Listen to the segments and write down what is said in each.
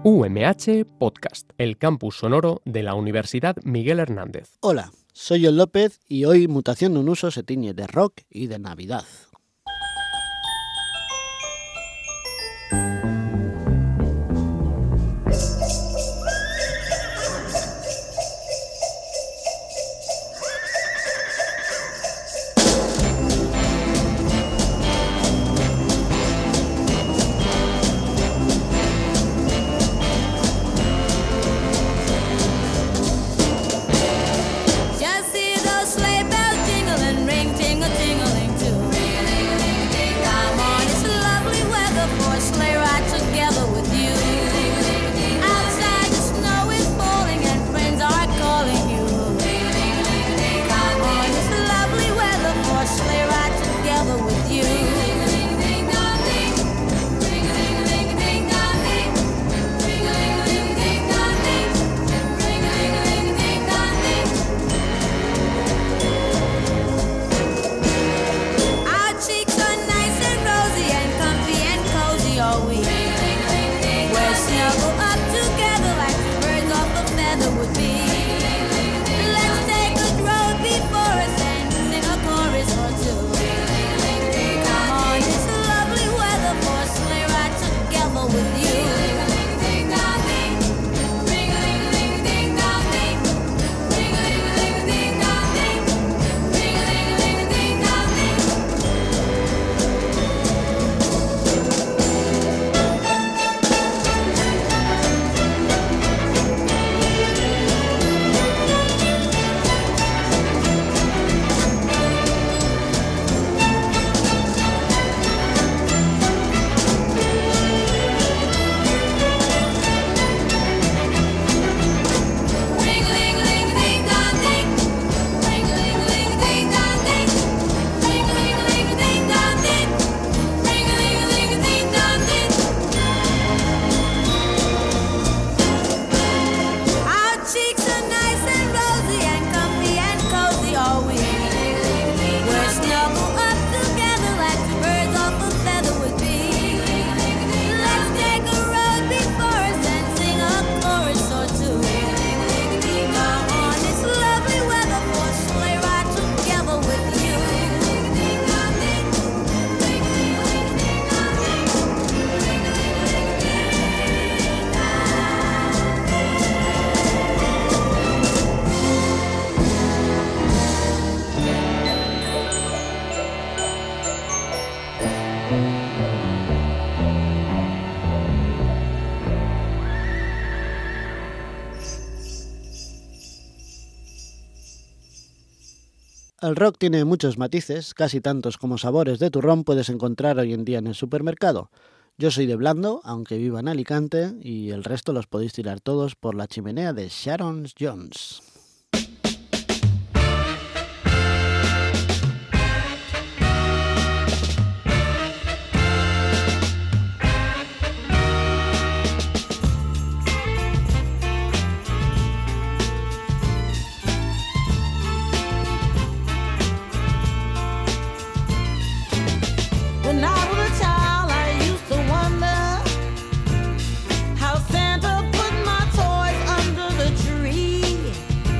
UMH Podcast, el campus sonoro de la Universidad Miguel Hernández. Hola, soy John López y hoy Mutación de un Uso se tiñe de rock y de Navidad. El rock tiene muchos matices, casi tantos como sabores de turrón puedes encontrar hoy en día en el supermercado. Yo soy de Blando, aunque viva en Alicante, y el resto los podéis tirar todos por la chimenea de Sharon Jones. Santa put my toys under the tree.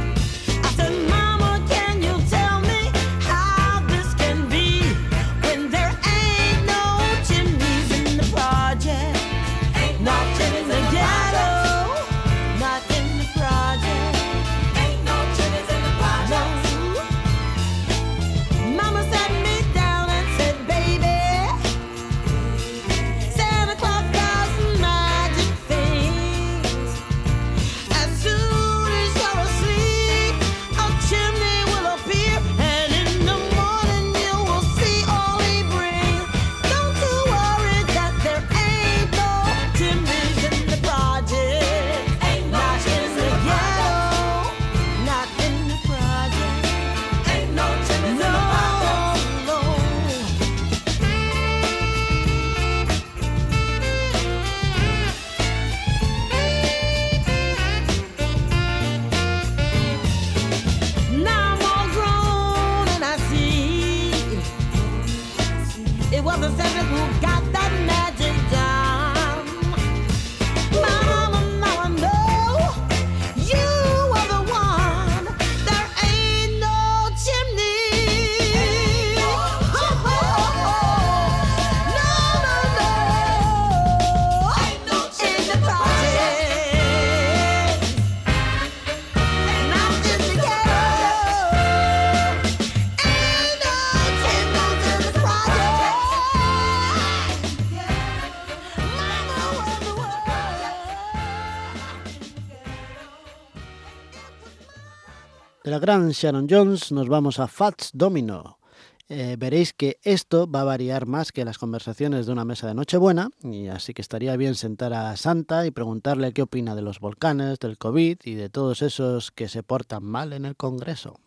De la gran Sharon Jones nos vamos a Fats Domino. Veréis que esto va a variar más que las conversaciones de una mesa de Nochebuena, y así que estaría bien sentar a Santa y preguntarle qué opina de los volcanes, del COVID y de todos esos que se portan mal en el Congreso.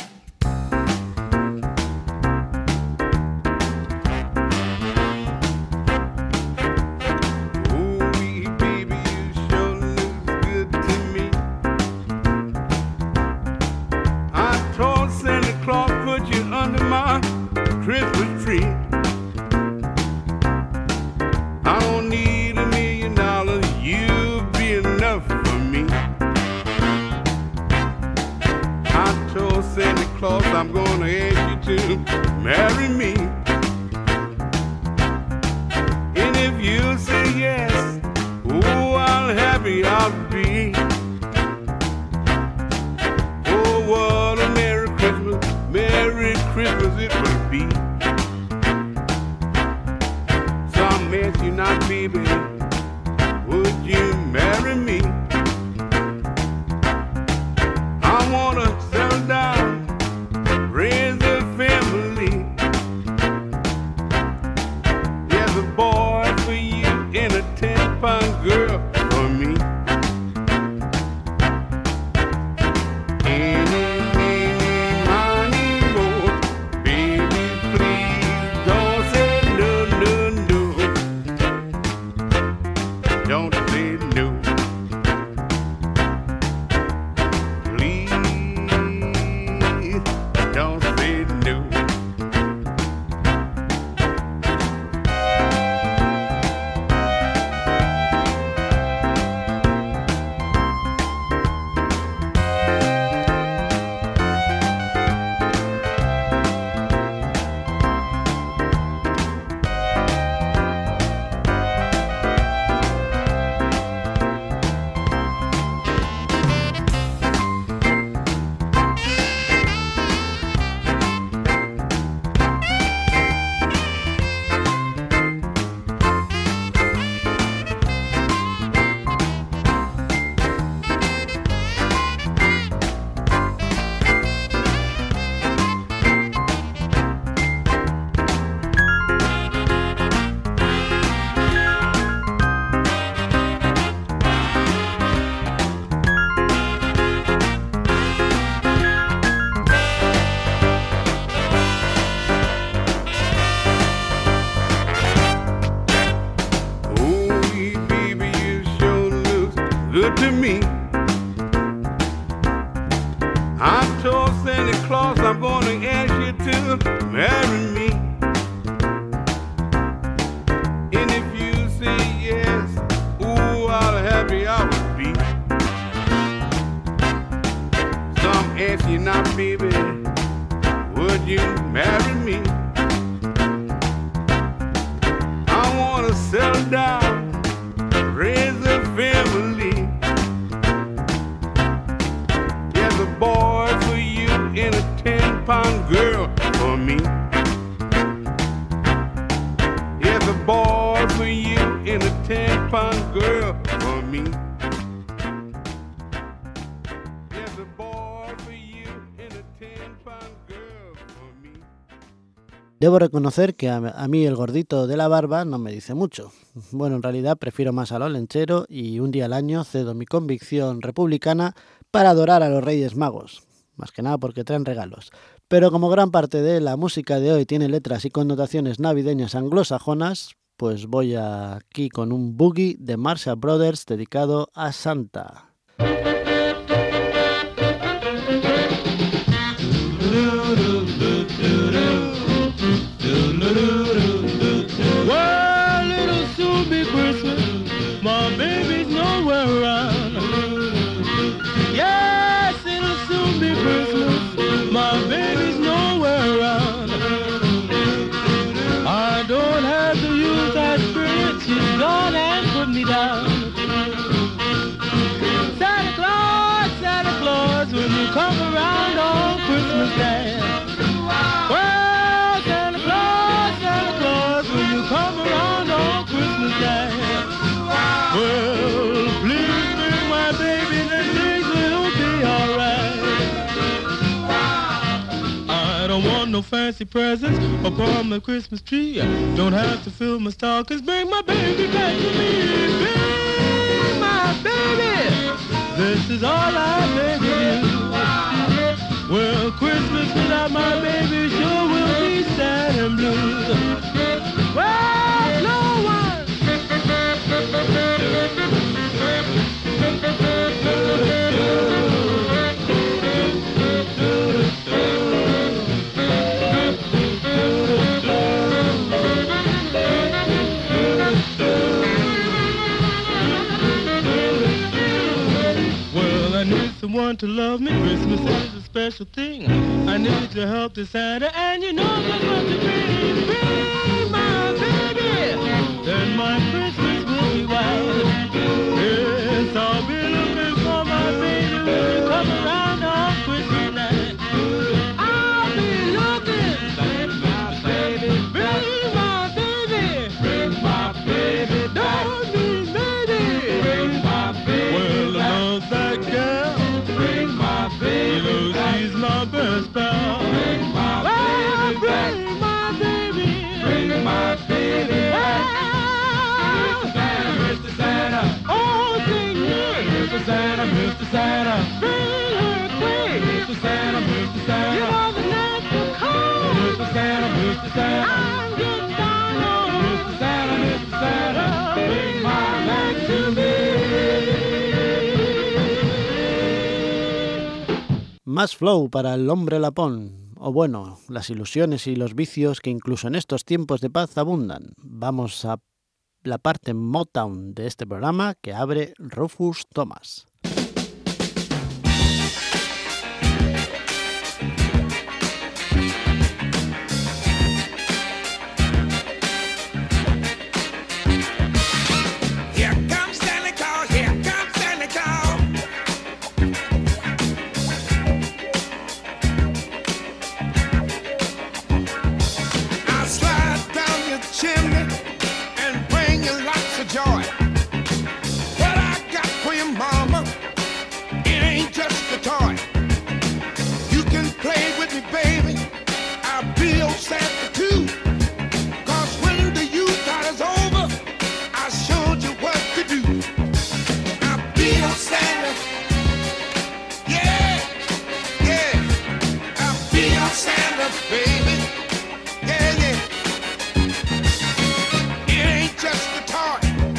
Christmas tree. I don't need $1 million, you'll be enough for me. I told Santa Claus I'm gonna ask you to marry me. And if you say yes, oh, how happy I'll be. Oh, what a Merry Christmas it will be. So I'm asking you now, baby, would you marry me? I wanna settle down, raise a family. There's a boy for you and a 10-pound girl for me. Good to me. I told Santa Claus I'm gonna ask you to marry me. And if you say yes, ooh, how happy I would be. So I'm asking you now, baby, would you marry me? I wanna settle down, raise a family. There's a boy for you and a 10-pound girl for me. There's a boy for you and a 10-pound girl for me. There's a boy for you and a 10-pound girl for me. Debo reconocer que a mí el gordito de la barba no me dice mucho. Bueno, en realidad prefiero más al olenchero y un día al año cedo mi convicción republicana para adorar a los Reyes Magos. Más que nada porque traen regalos. Pero como gran parte de la música de hoy tiene letras y connotaciones navideñas anglosajonas, pues voy aquí con un boogie de Marshall Brothers dedicado a Santa. Well, it'll soon be Christmas, my baby's nowhere around. Yes, it'll soon be Christmas, my baby's nowhere around. I don't have to use that spirit, she's gone and put me down. Santa Claus, when you come around on Christmas Day. Well, Santa Claus, when you come around on Christmas Day. Well, please bring my baby, then things will be alright. no fancy presents upon the Christmas tree. Don't have to fill my stockings. Bring my baby back to me. Bring my baby. This is all I beg of you. Well, Christmas without my baby sure will be sad and blue. Well, no one. Someone to love me. Christmas is a special thing. I need your help to Santa, and you know just what to bring. Bring my baby, then my Christmas will be wild. Yes, I'll be looking for my baby when you come around on Christmas night. I'll be looking. Bring my baby, bring my baby, bring my baby, don't be lady. Bring my baby. Well, I love that girl. You know she's my best pal. Bring my baby, bring my baby, bring my baby back. Mr. Santa, oh, sing it. Mr. Santa, Mr. Santa, bring her quick. Mr. Santa, Mr. Santa, you know the night will come. Mr. Santa, Mr. Santa, I'm getting down on Mr. Santa, bring my back to me. Más flow para el hombre lapón, o bueno, las ilusiones y los vicios que incluso en estos tiempos de paz abundan. Vamos a la parte Motown de este programa que abre Rufus Thomas. Joy. What I got for your mama, it ain't just a toy. You can play with me, baby, I'll be your Santa too. Cause when the youth night is over, I showed you what to do. I'll be your Santa, yeah, yeah. I'll be your Santa, baby, yeah, yeah. It ain't just a toy.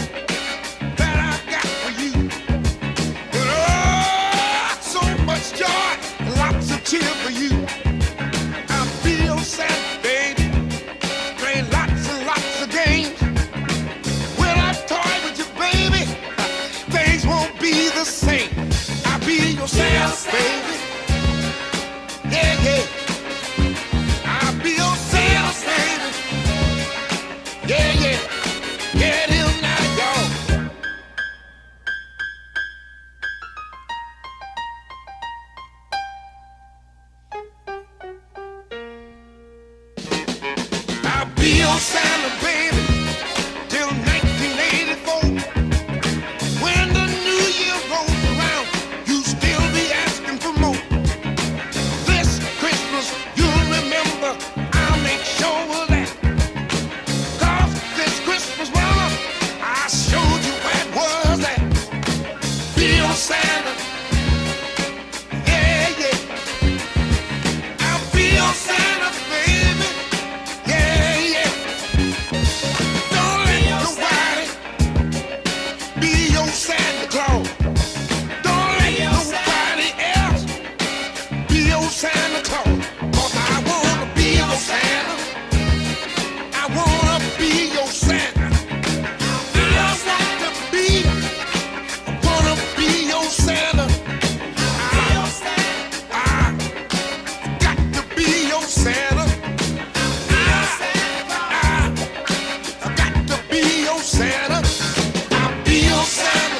Cheer for you. I feel sad, baby. Play lots and lots of games. When I toy with you, baby, things won't be the same. I'll be your Santa, baby. Yeah, yeah. I'll be your Santa, baby. Yeah, yeah. Get him now, y'all. Be your Santa, baby, till 1984. When the new year rolls around, you still be asking for more. This Christmas, you'll remember, I'll make sure of that. Cause this Christmas, mama, I showed you where it was at. Be your Santa, yeah, yeah. I'll be your Santa, baby. Santa Claus. Don't let nobody else be your Santa Claus. 'Cause I wanna be your Santa. I wanna be your Santa. I wanna be your Santa. I got to be your Santa. I got to be your Santa. I'll be your Santa.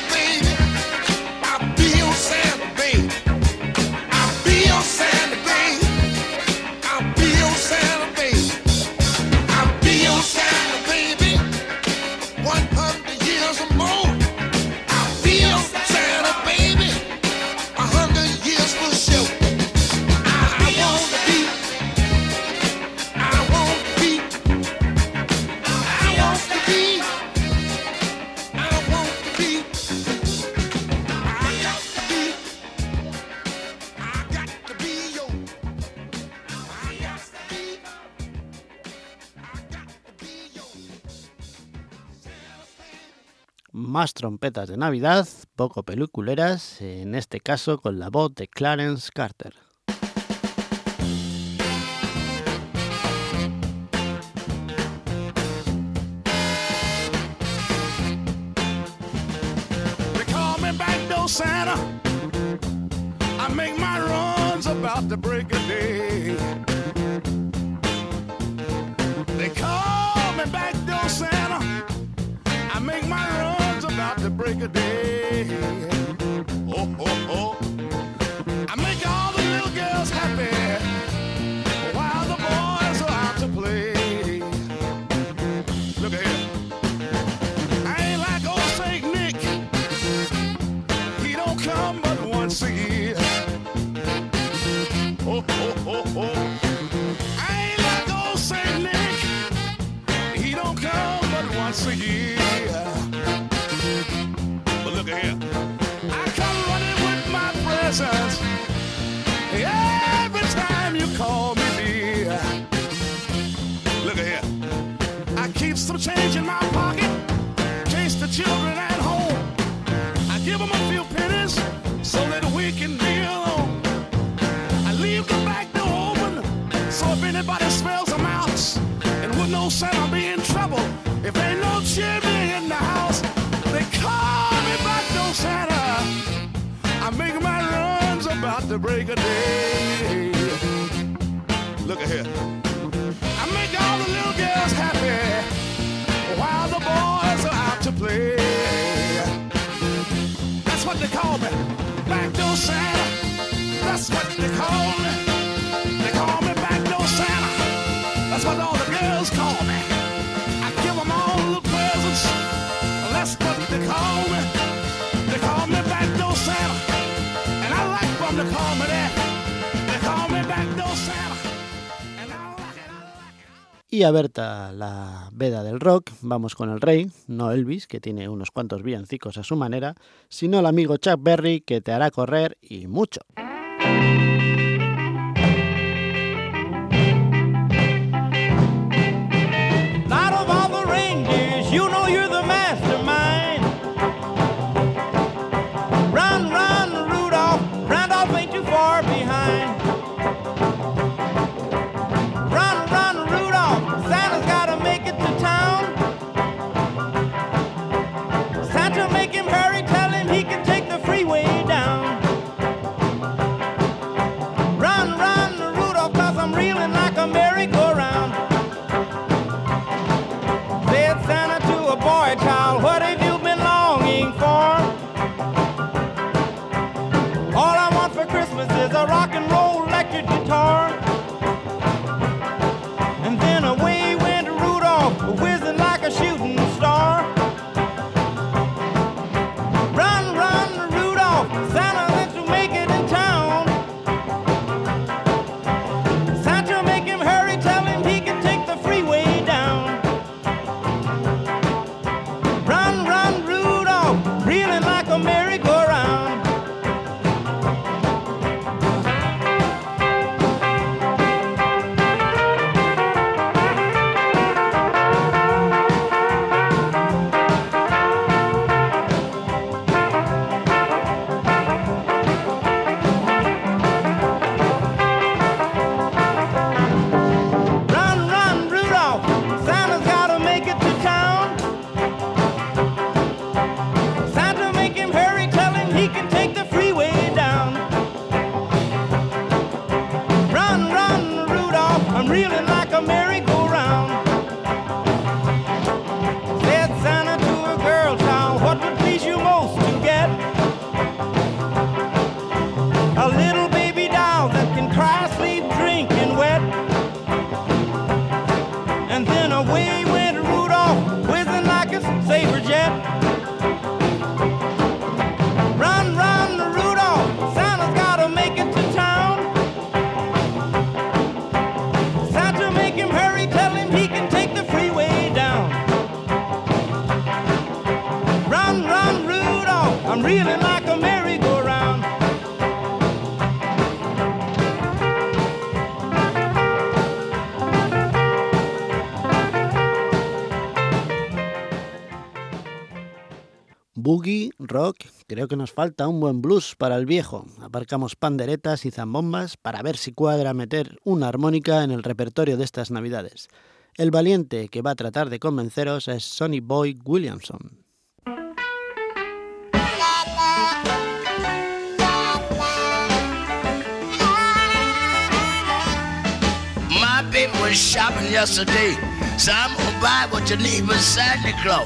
Más trompetas de Navidad, poco peliculeras, en este caso con la voz de Clarence Carter. They call me backdoor Santa. I make my runs about the break of day. They call me backdoor Santa. I make my runs about the break of day. Oh, oh, oh. I make all the little girls happy while the boys are out to play. Look at here. I ain't like old Saint Nick. He don't come but once a year. Oh, oh, oh, oh. I ain't like old Saint Nick. He don't come but once a year. But look at here. I come running with my presents every time you call me dear. Look at here. I keep some change in my pocket, chase the children at home. I give them a few pennies so that we can be alone. I leave the back door open so if anybody smells a mouse, and with no scent I'll be in trouble. If ain't no chimney in the house, they call me backdoor Santa. I make my runs about the break of day. Look at here. I make all the little girls happy while the boys are out to play. That's what they call me, backdoor Santa. That's what they call me. They call me backdoor Santa. That's what all the girls call me. I give them all the presents. That's what they call me. They call me backdoor Santa. And I like them to call me that. They call me backdoor Santa. And I like it, I like it. Y abierta la veda del rock, vamos con el rey, no Elvis, que tiene unos cuantos villancicos a su manera, sino el amigo Chuck Berry, que te hará correr y mucho. Out of all the reindeers, you know you're the mastermind. Run, run, Rudolph, Randolph ain't too far behind. Run, run, Rudolph, Santa's gotta make it to town. Santa, make him hurry, tell him he can take the freeway down. Run, run, Rudolph, 'cause I'm reeling like a merry-go-round. Said Santa to a boy child, what have you been longing for? All I want for Christmas is a rock and roll electric guitar. And then away went Rudolph, whizzing like a shooting star. Run, run, Rudolph, Santa wants to make it in town. Santa, make him hurry, tell him he can take the freeway down. Run, run, Rudolph, reeling like a merry-go-round. Run, run, Rudolph, Santa's gotta make it to town. Santa, make him hurry, tell him he can take the freeway down. Run, run, Rudolph, I'm reeling like a merry-go-round. Said Santa to a girl child, what would please you most to get? A little baby doll that can cry, sleep, drink, and wet. And then away went Rudolph, whizzing like a saber jet. Run, run, Rudolph, Santa's gotta make it to town. Santa, make him hurry, tell him he can take the freeway down. Run, run, Rudolph, I'm reeling like a merry-go-round. Boogie, rock, creo que nos falta un buen blues para el viejo. Aparcamos panderetas y zambombas para ver si cuadra meter una armónica en el repertorio de estas navidades. El valiente que va a tratar de convenceros es Sonny Boy Williamson. My baby was shopping yesterday, so I'm gonna buy what you need for Santa Claus.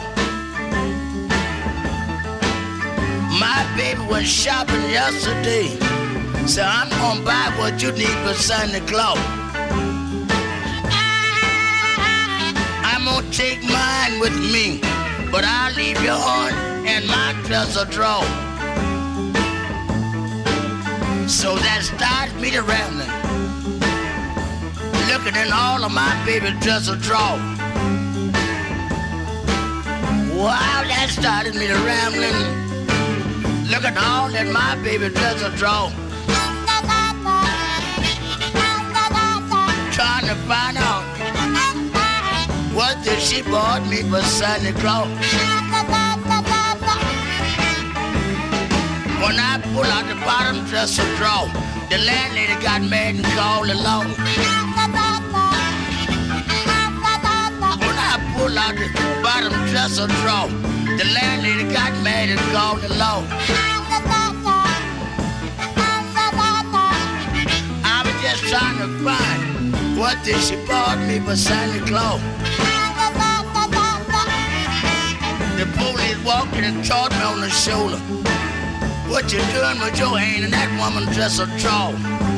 My baby was shopping yesterday, so I'm gonna buy what you need for Santa Claus. I'm gonna take mine with me, but I'll leave yours in my dresser drawer. So that starts me to rambling, looking in all of my baby dresser drawer. Wow, that started me to rambling, looking all in my baby dresser drawer, trying to find out what did she bought me for Santa Claus. When I pull out the bottom dresser drawer, the landlady got mad and called the law. When I pull out the bottom dresser drawer, the landlady got mad and called the law. I was just trying to find what did she bought me for Santa Claus. The police walked in and caught me on the shoulder. What you doing with your hand in that woman's dresser drawer?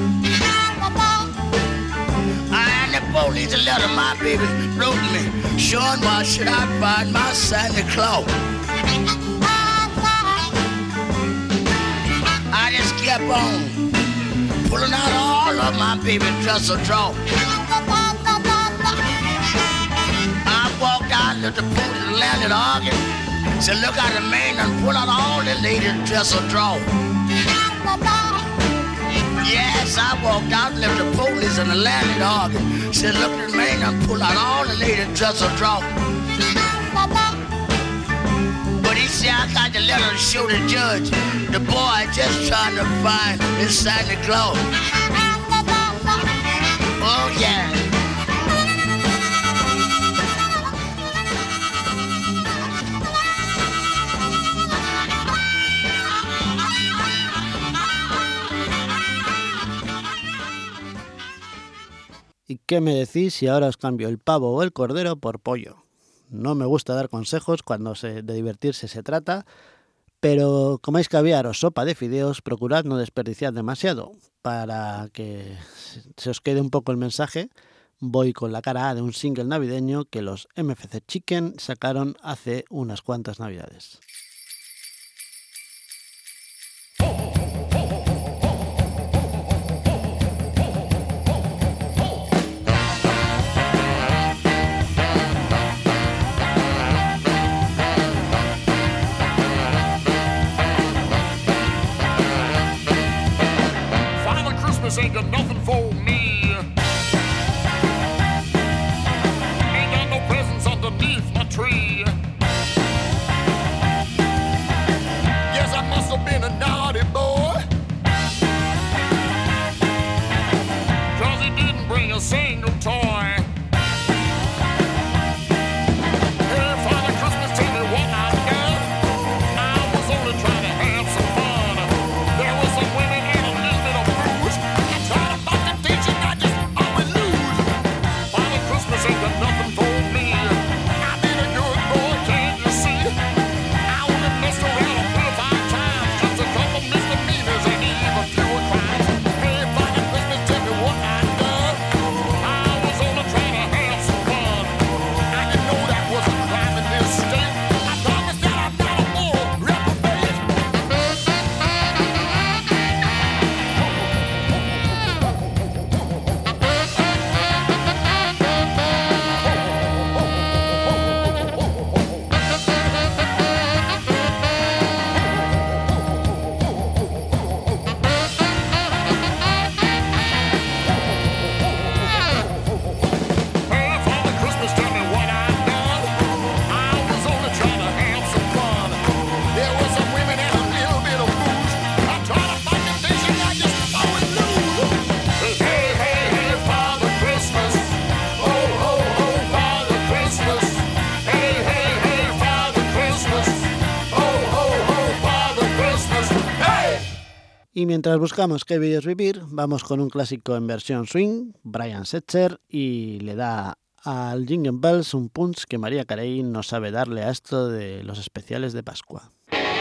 And the police a letter my baby wrote me, showing why should I find my Santa Claus. I just kept on pulling out all of my baby dresser drawer. I walked out and the police landed arguing. Said, look out the man and pull out all the ladies' dresser drawer. Yes, I walked out and left the police and the landlord arguing. Said, look at the man and pull out all the ladies' dresser drawer. But he said, I got the letter to show the judge. The boy just trying to find his Santa Claus. Oh, yeah. ¿Y qué me decís si ahora os cambio el pavo o el cordero por pollo? No me gusta dar consejos cuando de divertirse se trata, pero comáis caviar o sopa de fideos, procurad no desperdiciar demasiado. Para que se os quede un poco el mensaje, voy con la cara A de un single navideño que los MFC Chicken sacaron hace unas cuantas navidades. Ain't got nothing for me. Ain't got no presents underneath my tree. Y mientras buscamos qué vídeos vivir, vamos con un clásico en versión swing, Brian Setzer, y le da al Jingle Bells un punch que Mariah Carey no sabe darle a esto de los especiales de Pascua.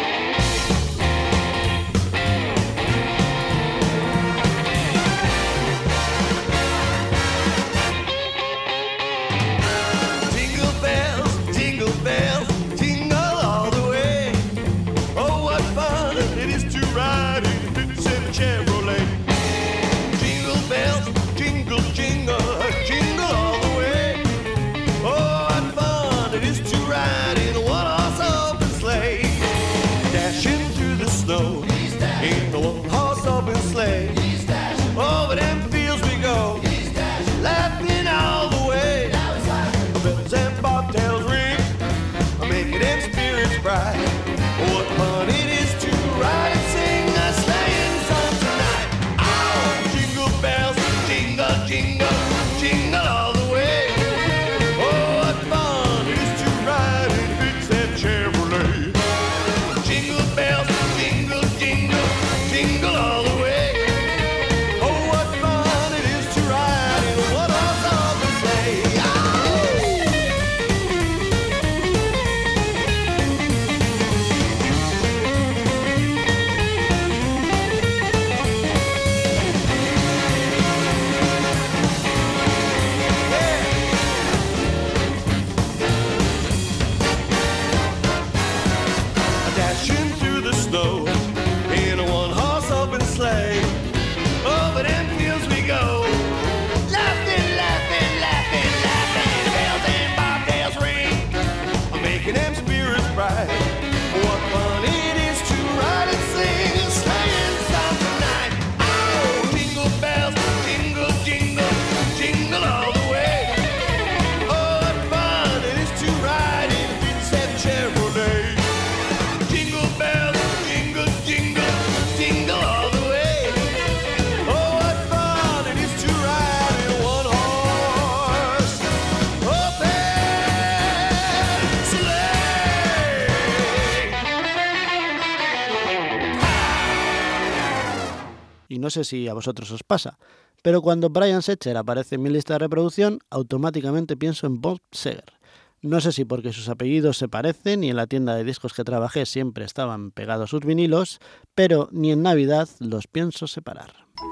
No sé si a vosotros os pasa, pero cuando Brian Setzer aparece en mi lista de reproducción, automáticamente pienso en Bob Seger. No sé si porque sus apellidos se parecen y en la tienda de discos que trabajé siempre estaban pegados sus vinilos, pero ni en Navidad los pienso separar.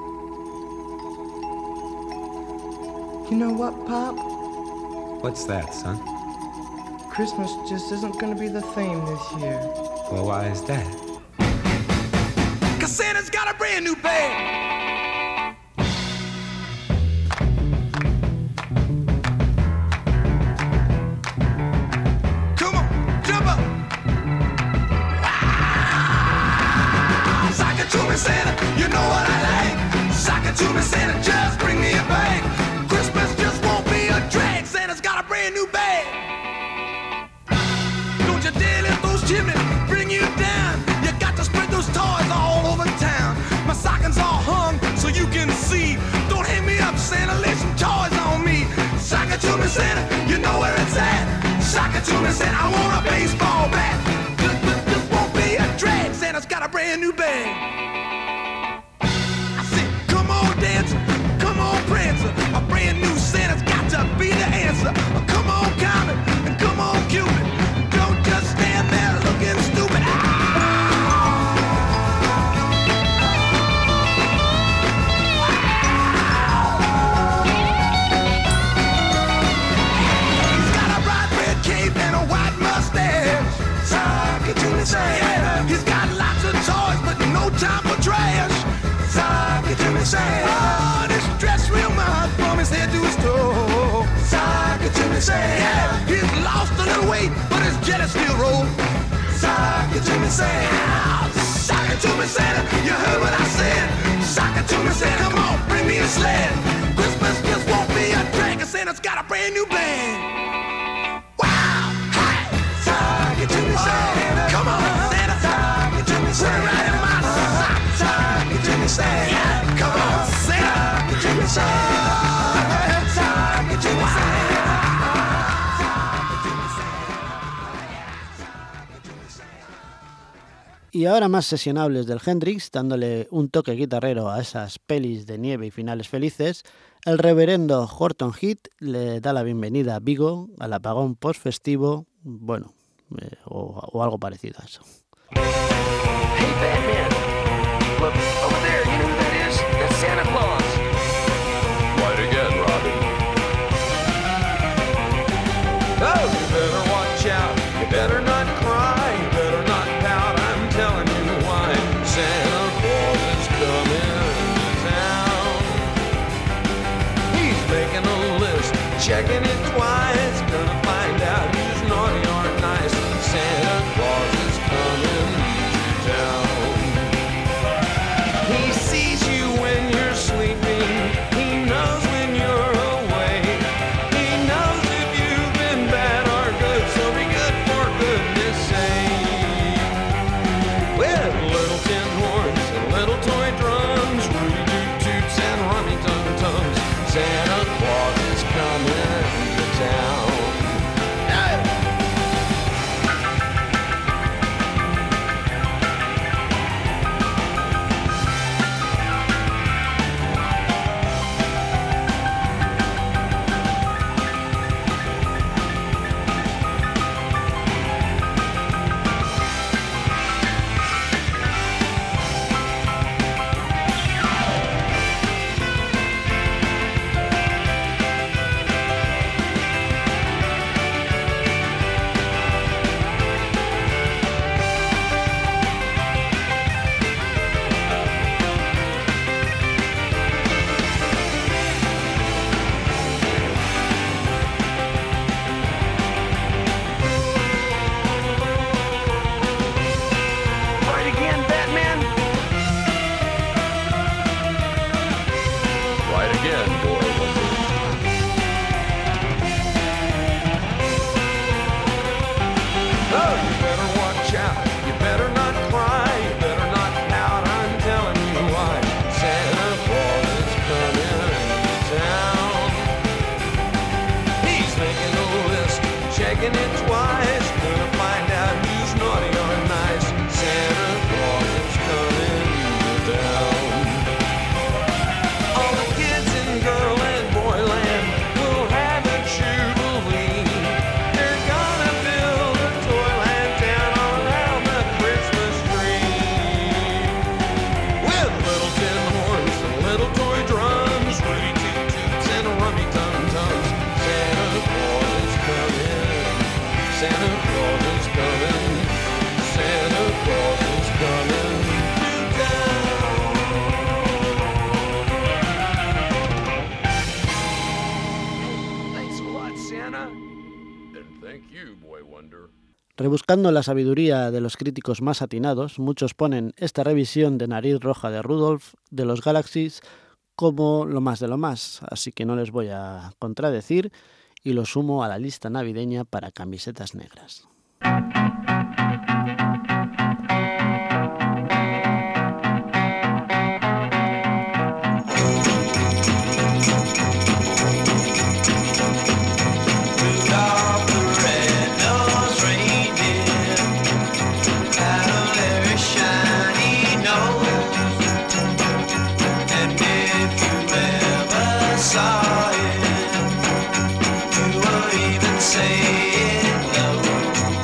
You know what, Pop? What's that, son? Christmas just isn't gonna be the theme this year. Well, why is that? Santa's got a brand new bag. Come on, jump up. Ah! Sock it to me, Santa, you know what I like. Sock it to me, Santa, just bring me a bag. Christmas just won't be a drag. Santa's got a brand new bag. Don't you dare let those chimneys bring you down. You got to spread those toys all over town. My stockings all hung so you can see. Don't hang me up, Santa, lay some toys on me. Sock it to me, Santa, you know where it's at. Sock it to me, Santa, I want a baseball bat. This won't be a drag. Santa's got a brand new bag. I said, come on, dancer, come on, prancer. A brand new Santa's got to be the answer. Come on, Comet, and come on, Cupid. Don't just stand there looking stupid. He's got lots of toys, but no time for trash. Sock it to me, Santa. Oh, this dress real mine from his head to his toe. Sock it to me, Santa. He's lost a little weight, but his jelly still rolls. Sock it to me, Santa. Sock it to me, Santa. You heard what I said. Sock it to me, Santa. Come on, bring me a sled. Christmas just won't be a drag, 'cause Santa's got a brand new band. Wow, hey, sock it to me, Santa. Come on. Put it right in my sock, sock it to me, Santa. Come on, Santa, sock it to me, Santa. Sock it to me, Santa. Y ahora más sesionables del Hendrix, dándole un toque guitarrero a esas pelis de nieve y finales felices, el reverendo Horton Heat le da la bienvenida a Vigo, al apagón post-festivo, bueno, o algo parecido a eso. Hey Batman, look, over there, you know who that is? That's Santa Claus. Right again, Robin. Oh, you better watch out. You better not cry. You better not pout. I'm telling you why. Santa Claus is coming to town. He's making a list, checking it twice. Gonna find out who's naughty or nice. Santa Claus is coming to town. He sees you when you're sleeping. He knows when you're awake. He knows if you've been bad or good, so be good for goodness sake. With little tin horns and little toy drums, Rudy Toot Toots and Rummy Tum Tums, Santa Claus is coming to town. Right again, Batman? Right again, boy wonder. Oh, you better watch out. You better not cry. You better not pout. I'm telling you why. Santa Claus is coming to town. He's making a list, checking it twice. Gonna find out who's naughty or nice. Santa Claus is coming to town. All the kids in girl and boy land will have a jubilee. They're gonna build a toyland town around the Christmas tree. With little tin horns and little toy drums, Rudy Toot Toots and Rummy Tum Tums, Santa Claus is coming. Santa Claus is coming. Santa Claus is coming to town. Thanks a lot, Santa. And thank you, boy wonder. Rebuscando la sabiduría de los críticos más atinados, muchos ponen esta revisión de Nariz Roja de Rudolph de los Galaxies como lo más de lo más, así que no les voy a contradecir y lo sumo a la lista navideña para camisetas negras. Rudolph the red-nosed reindeer had a very shiny nose, and if you ever saw it, you would even say it glows.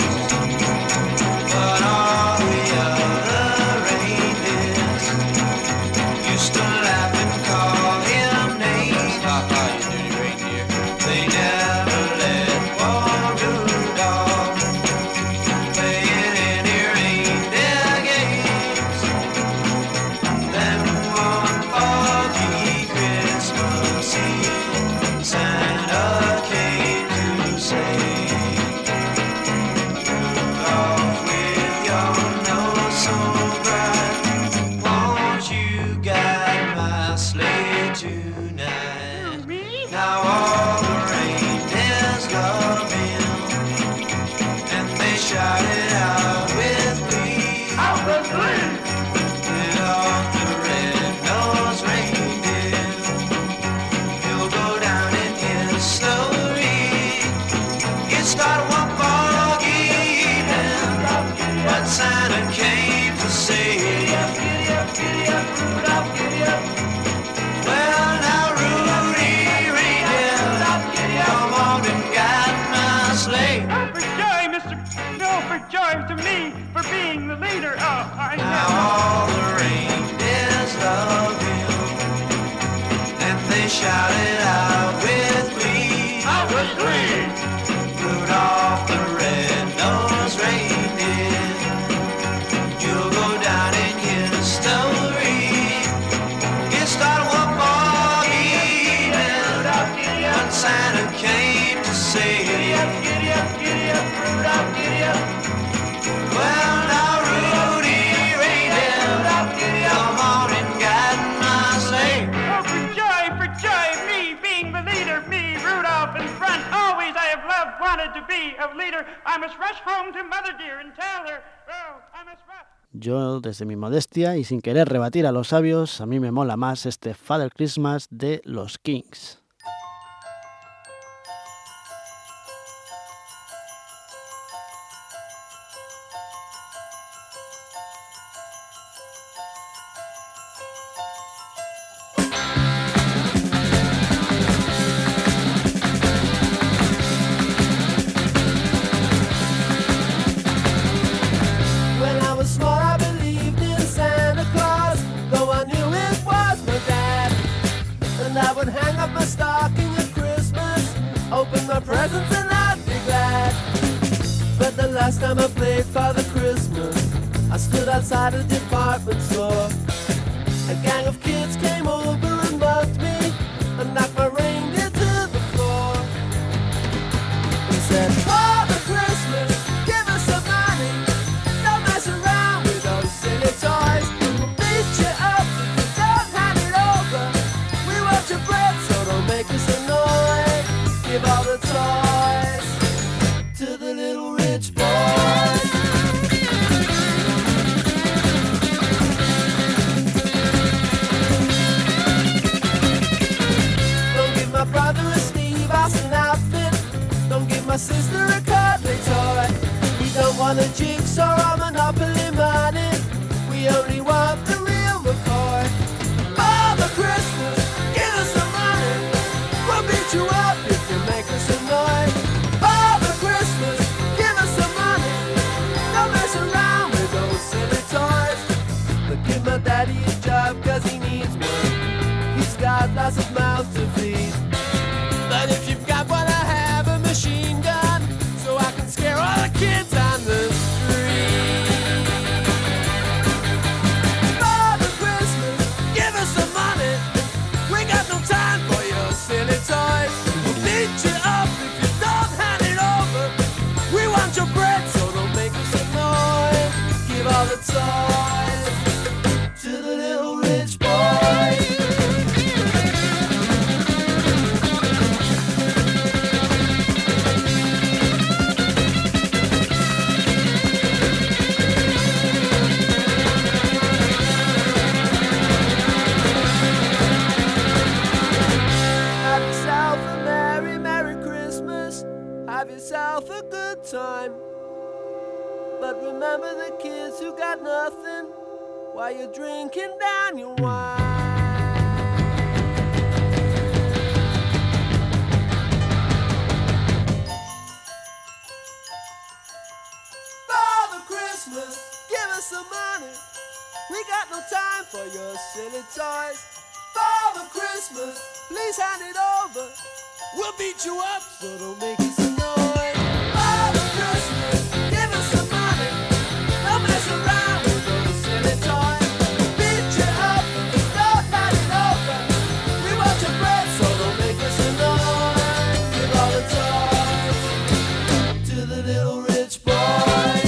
joy to me for being the leader. Oh, I Now all the reindeers love him, and they shouted out with glee. Out with glee. Rudolph the red-nosed reindeer, you'll go down in history. It started one morning when Santa came to say, Giddy up, Rudolph, giddy up. well, now Rudy reindeer, come on and guide my sleigh. Oh, for joy, me being the leader, me, Rudolph in front. Always I have loved, wanted to be a leader. I must rush home to Mother dear and tell her, oh, I must rush. Yo, desde mi modestia y sin querer rebatir a los sabios, a mí me mola más este Father Christmas de los Kings. When I was small, I believed in Santa Claus, though I knew it was my dad. And I would hang up my stocking at Christmas, open my presents and I'd be glad. But the last time I played Father Christmas, I stood outside a department store. A gang of kids came over and mugged me and knocked my reindeer to the floor. He said, Father Christmas, give us some money. Don't mess around with those silly toys. We'll beat you up if you don't hand it over. We want your bread, so don't make us annoy. Give all the toys to the little rich boys. Don't give my brother a Steve Austin outfit. Don't give my sister a cuddly toy. We don't want a jigsaw or Monopoly money. We only want the real McCoy. Father Christmas, give us some money. We'll beat you up if you make us annoy. Father Christmas, give us some money. Don't mess around with those silly toys. But give my daddy a job 'cause he needs one. He's got lots of mouths to feed. But if you've got what I have, a machine gun, so I can scare all the kids on the street. Father Christmas, give us some money. We got no time for your silly toys. We'll beat you up if you don't hand it over. We want your bread, so don't make us annoy. Give all the toys to the little rich boys. Have yourself a merry, merry Christmas. Have yourself a good time. But remember the kids who got nothing while you're drinking down your wine. Father Christmas, give us some money. We got no time for your silly toys. Father Christmas, please hand it over. We'll beat you up, so don't make us annoyed. Father Christmas, give us some money. Don't mess around with those silly toys. We'll beat you up, don't hand it over. We want your bread, so don't make us annoyed. Give all the toys to the little rich boys.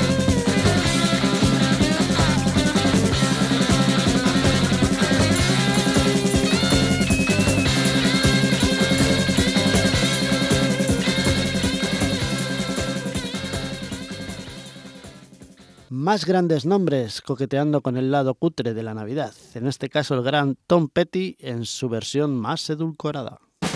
Más grandes nombres coqueteando con el lado cutre de la Navidad, en este caso el gran Tom Petty en su versión más edulcorada.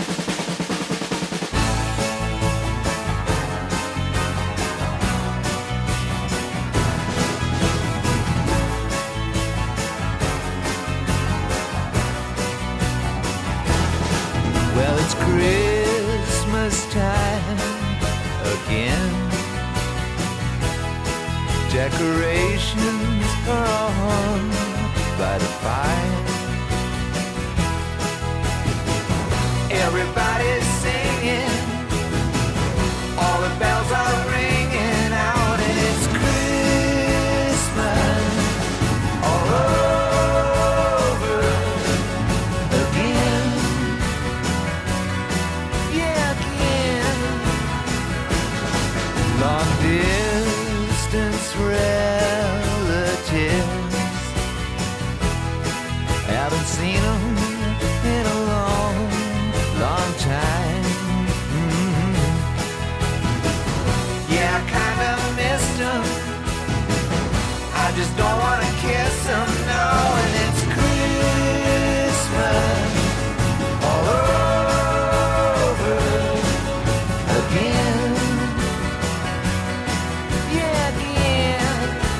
Well, it's Christmas time again. Decorations are all hung by the fire. Everybody's singing, all the bells are ringing out, and it's Christmas all over again. Yeah, again. Long distance relatives, haven't seen them in a long time. Yeah, I kinda missed them. I just don't wanna kiss them, no. And it's Christmas all over again. Yeah, again.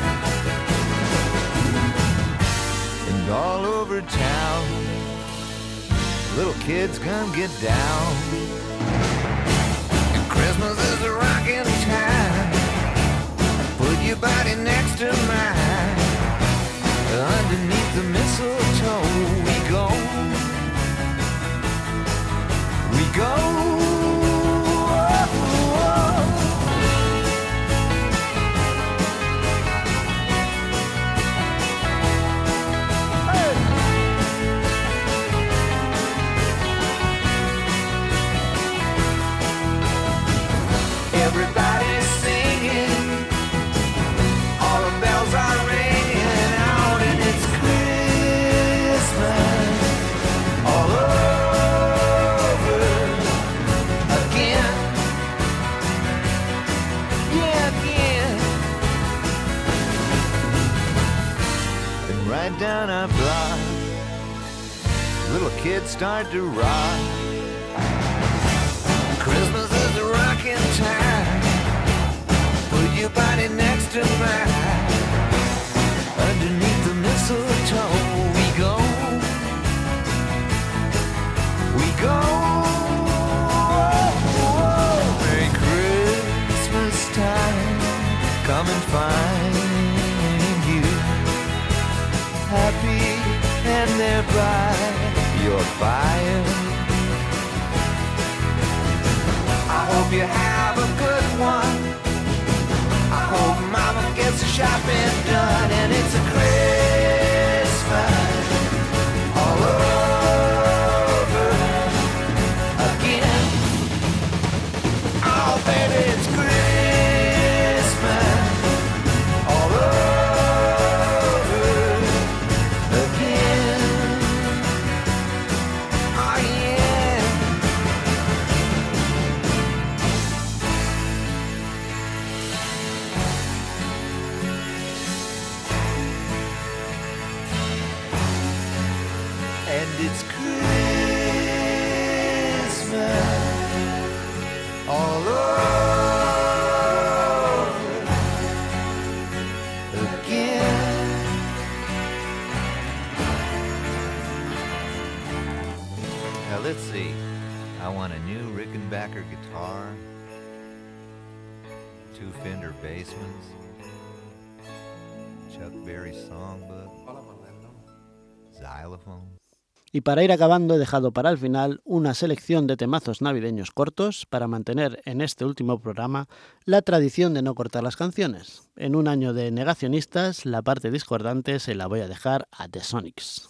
And all over town, little kids come get down. And Christmas is a rockin' time. Put your body next to mine. Underneath the mistletoe we go. We go. Everybody's singing, all the bells are ringing out, and it's Christmas all over again. Yeah, again. And right down our block, little kids start to rock. Christmas is a rockin' time. Put your body next to mine. Underneath the mistletoe we go. We go. Merry Christmas time. Come and find you happy and there by your fire. I hope you have a good one. I hope Mama gets the shopping done, and it's a Christmas all over again. Oh, baby, it's Christmas all over again. Oh, yeah. And it's Christmas all over again. Now let's see. I want a new Rickenbacker guitar, 2 Fender Bassmans, Chuck Berry songbook, xylophone. Y para ir acabando he dejado para el final una selección de temazos navideños cortos para mantener en este último programa la tradición de no cortar las canciones. En un año de negacionistas, la parte discordante se la voy a dejar a The Sonics.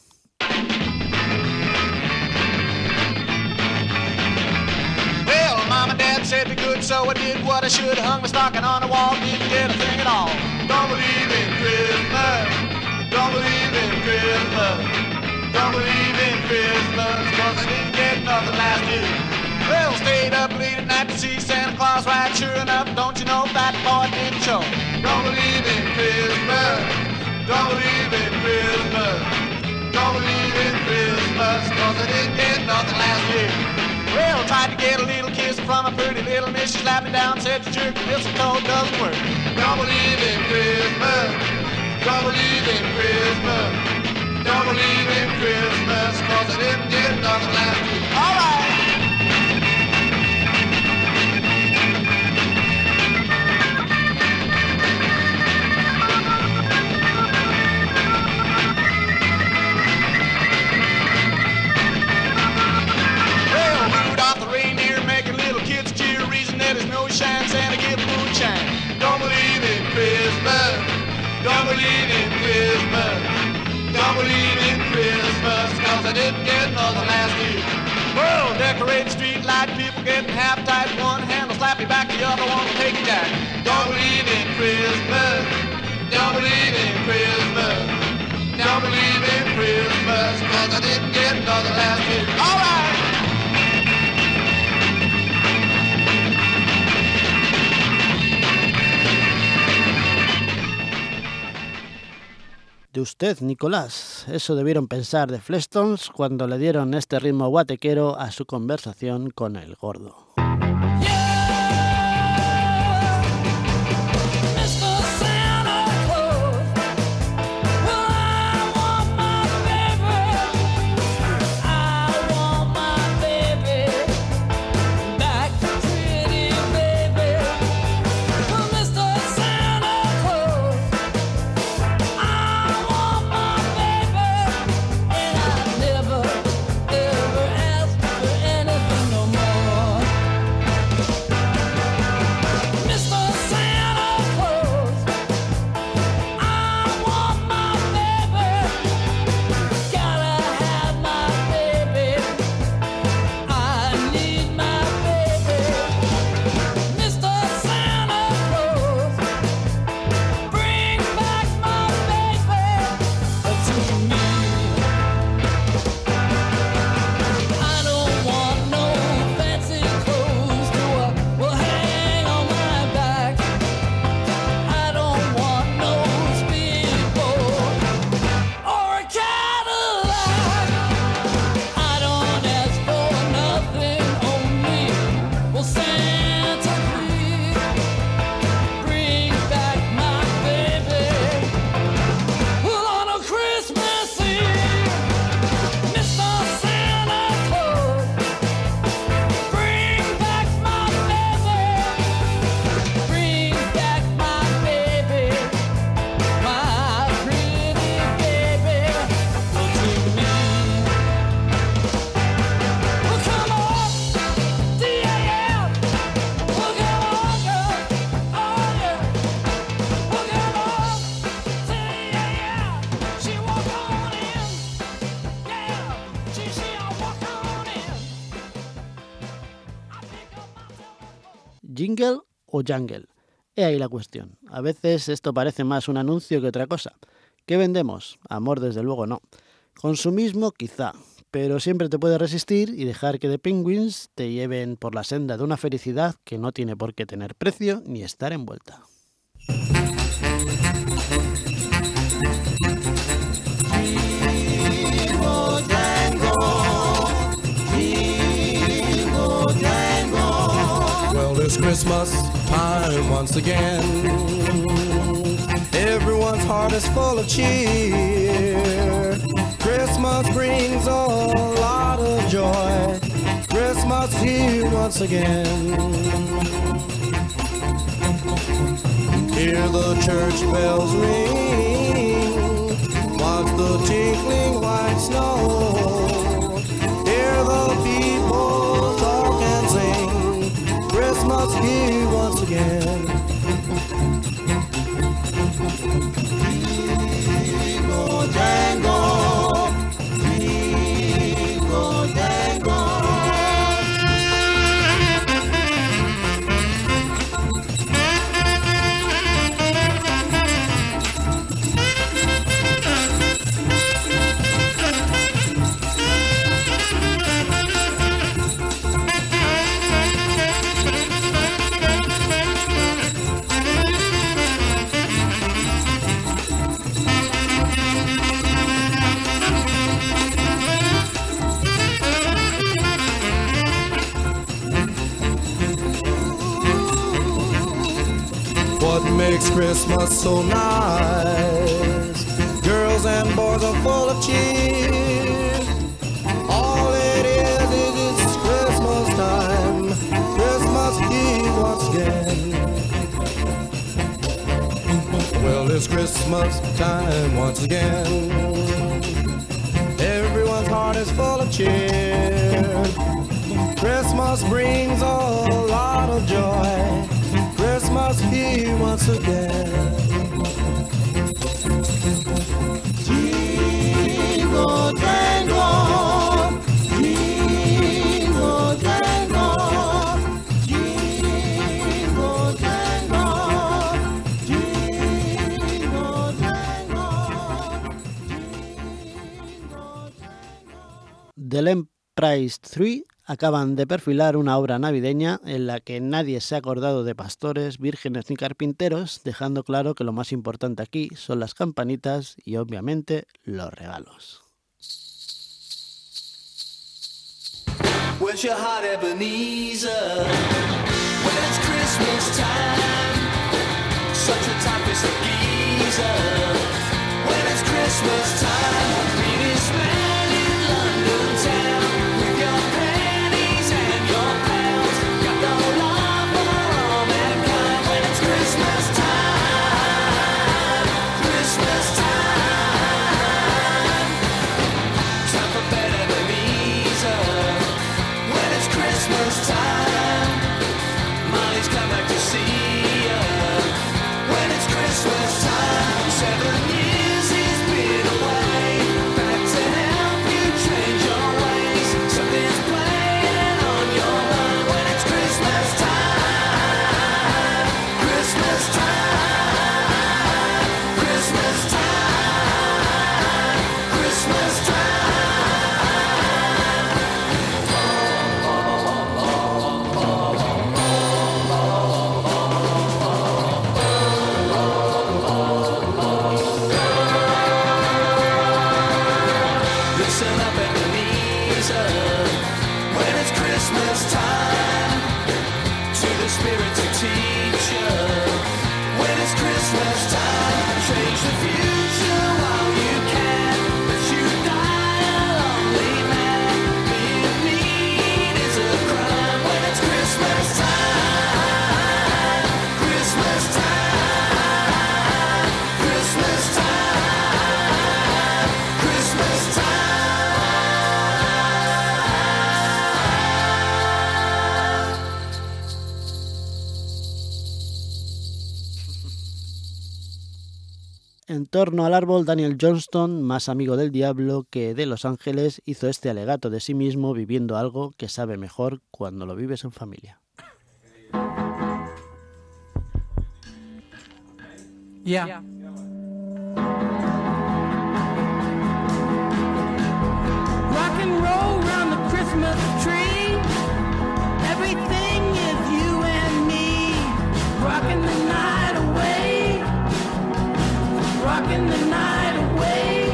Well, Mom and Dad said be good, so I did what I should. Hung my stocking on the wall, didn't get a thing at all. Don't believe in Christmas. Don't believe in Christmas. Don't believe in Christmas, 'cause I didn't get nothing last year. Well, stayed up late at night to see Santa Claus ride. Sure enough, don't you know that boy didn't show. Don't believe in Christmas. Don't believe in Christmas. Don't believe in Christmas, 'cause I didn't get nothing last year. Well, tried to get a little kiss from a pretty little miss. She slapped me down, said the jerk mistletoe doesn't work. Don't believe in Christmas. Don't believe in Christmas. Don't believe in Christmas, 'cause I didn't get nothing last year. All right. Don't believe in Christmas. Don't believe in Christmas, 'cause I didn't get nothing last year. Well, decorating street light, people getting half tight. One hand will slap you back, the other one will take you down. Don't believe in Christmas. Don't believe in Christmas. Don't believe in Christmas, 'cause I didn't get nothing last year. All right. De usted, Nicolás, eso debieron pensar de Flintstones cuando le dieron este ritmo guatequero a su conversación con el gordo. ¿Jingle o jangle? He ahí la cuestión. A veces esto parece más un anuncio que otra cosa. ¿Qué vendemos? Amor, desde luego no. Consumismo, quizá. Pero siempre te puedes resistir y dejar que The Penguins te lleven por la senda de una felicidad que no tiene por qué tener precio ni estar envuelta. It's Christmas time once again. Everyone's heart is full of cheer. Christmas brings a lot of joy. Christmas here once again. Hear the church bells ring. Watch the tinkling white snow. Hear the people talk and sing. Christmas here once again. Jingle jangle, jingle jangle. What makes Christmas so nice? Girls and boys are full of cheer. All it is it's Christmas time. Christmas Eve once again. Well, it's Christmas time once again. Everyone's heart is full of cheer. Christmas brings a lot of joy. Christmas here once again. The Emprise 3 acaban de perfilar una obra navideña en la que nadie se ha acordado de pastores, vírgenes ni carpinteros, dejando claro que lo más importante aquí son las campanitas y obviamente los regalos. Where's your heart, Ebenezer? When it's Christmas time, such a time for some geezer. When it's Christmas time, meet his man in London town. With your pennies and your pounds, got no love for all mankind. When it's Christmas time, Christmas time, time for bed Ebenezer. When it's Christmas time, Molly's come back to see ya. When it's Christmas time, 7 years he's been away, back to help you change your ways. Something's playing on your mind. When it's Christmas time, Christmas time, Christmas time, Christmas time. Listen up, Ebenezer, when it's Christmas time, to the spirits who teach you. When it's Christmas time, change the future while you can. But you die a lonely man, being mean is a crime. When it's Christmas time, Christmas time, Christmas time, Christmas time. En torno al árbol, Daniel Johnston, más amigo del diablo que de los ángeles, hizo este alegato de sí mismo viviendo algo que sabe mejor cuando lo vives en familia. Yeah. Rock and roll round the Christmas tree. Everything is you and me. Rocking the night away. Rocking the night away.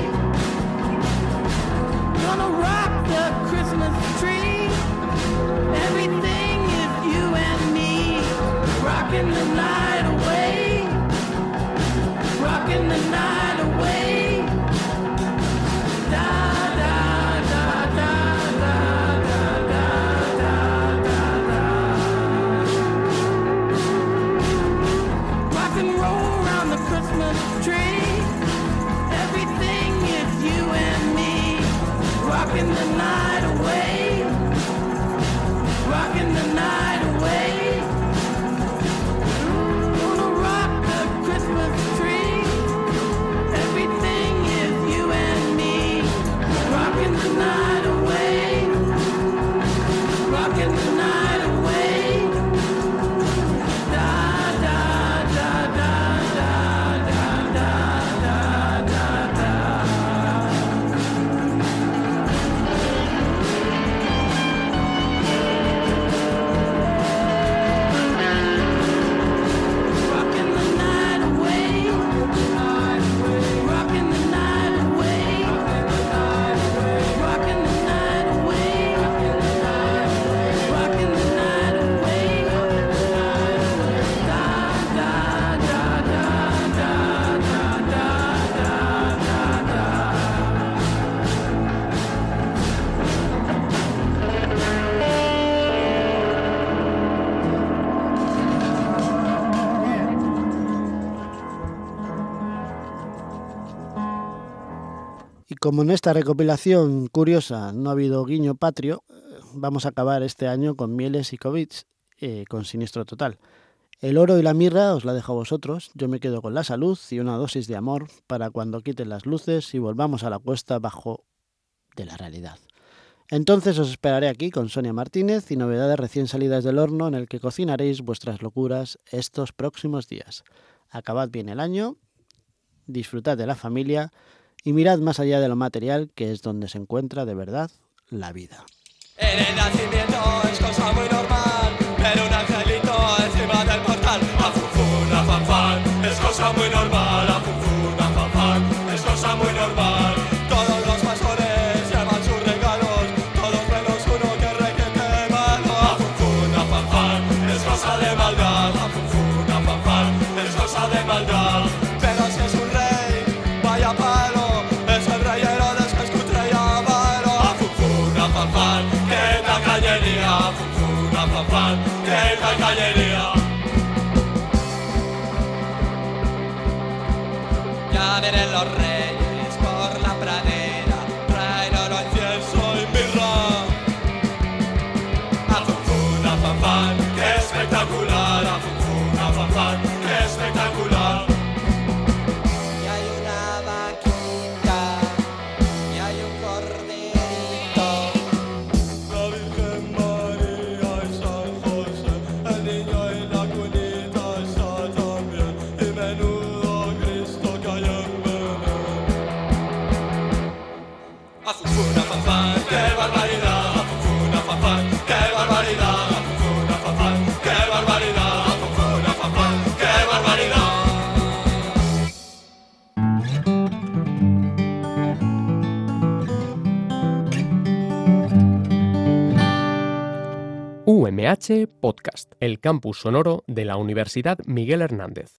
Gonna rock the Christmas tree. Everything is you and me. Rocking the night away. Rocking the night away. Da da da da da da da da da da. Rock and roll round the Christmas tree. Everything is you and me. Rocking the night away. Rocking the night away. Gonna rock the Christmas tree. Everything is you and me. Rocking the night away. Rocking the night away. Da da da da da da da da da da. Rocking the night away. Rocking the night away. Rocking the night away. Rocking the night away. Da da da da da da da da da. Y como en esta recopilación curiosa no ha habido guiño patrio, vamos a acabar este año con Mieles y COVID, con Siniestro Total. El oro y la mirra os la dejo a vosotros, yo me quedo con la salud y una dosis de amor para cuando quiten las luces y volvamos a la cuesta bajo de la realidad. Entonces os esperaré aquí con Sonia Martínez y novedades recién salidas del horno en el que cocinaréis vuestras locuras estos próximos días. Acabad bien el año, disfrutad de la familia y mirad más allá de lo material, que es donde se encuentra de verdad la vida. En el nacimiento es cosa muy normal, pero un angelito encima del portal. A funfun, a fanfan, es cosa muy normal. A funfun, a fanfan, es cosa muy normal. Todos los pastores llevan sus regalos, todos menos uno que requete malo. A funfun, a fanfan, es cosa de maldad. A funfun, a fanfan, es cosa de maldad. Pero si es un rey, vaya palo, es el rey Herodes que escutre y avaro. A funfun, a fanfan, que tal cañería. A funfun, a fanfan, que tal cañería. Ya vienen los reyes por la pradera, traen oro, incienso y mirra. A funfun, a fanfan, qué espectacular. A funfun, a fanfan, qué espectacular. Y hay una vaquita, y hay un corderito. La Virgen María y San José, el niño y la cunita está también. Y menudo Cristo que hay en Belén. A funfun, a fanfan, qué barbaridad. A funfun, a fanfan, qué barbaridad. A funfun, a fanfan, qué barbaridad. A funfun, a fanfan, qué barbaridad. UMH Podcast, el campus sonoro de la Universidad Miguel Hernández.